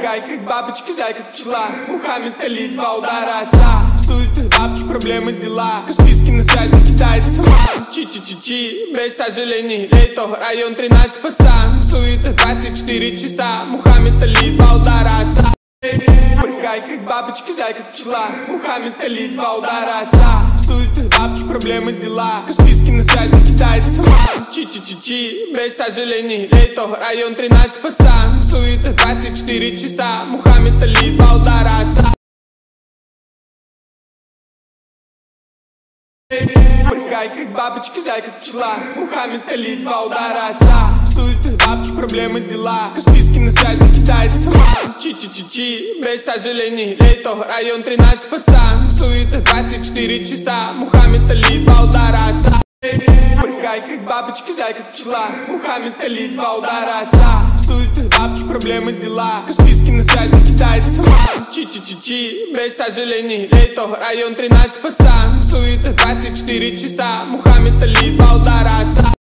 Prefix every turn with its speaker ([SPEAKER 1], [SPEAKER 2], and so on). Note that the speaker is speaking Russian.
[SPEAKER 1] Порхай, как бабочка, зай, как пчела. Мухаммед Али, 2 удара оса. Суеты, бабки, проблемы, дела. Каспийский на связи, китайцы сама. Чи-чи-чи-чи, без сожалений. Лейто, район 13, пацан. Суеты, 24 часа. Мухаммед Али, 2 удара оса. Порхай, как бабочка, зай, как пчела. Мухаммед Али, 2 удара оса. Суеты, бабки, проблемы, дела. Каспийский на связи, китайцы сама. Чи-чи-чи-чи, без сожалений. Лейто, район 13, пацан. Суеты, 24 часа. Мухаммед Али, 2 удара оса. Порхай, как бабочка, зай, как пчела. Мухаммед Али, 2 удара оса. Суеты, бабки, проблемы, дела. Каспийский на связи, китайцы сама. Чи-чи-чи-чи, без сожалений. Лейто, район 13, пацан. Суеты, 24 часа. Мухаммед Али, 2 удара оса. Порхай, как бабочка, зай, как пчела. Мухаммед Али, 2 удара оса. Суеты, бабки, проблемы, дела. Каспийский на связи, китайцы сама. Чи-чи-чи-чи, без сожалений. Лейто, район 13, пацан. Суеты, 24 часа. Мухаммед Али, 2 удара оса.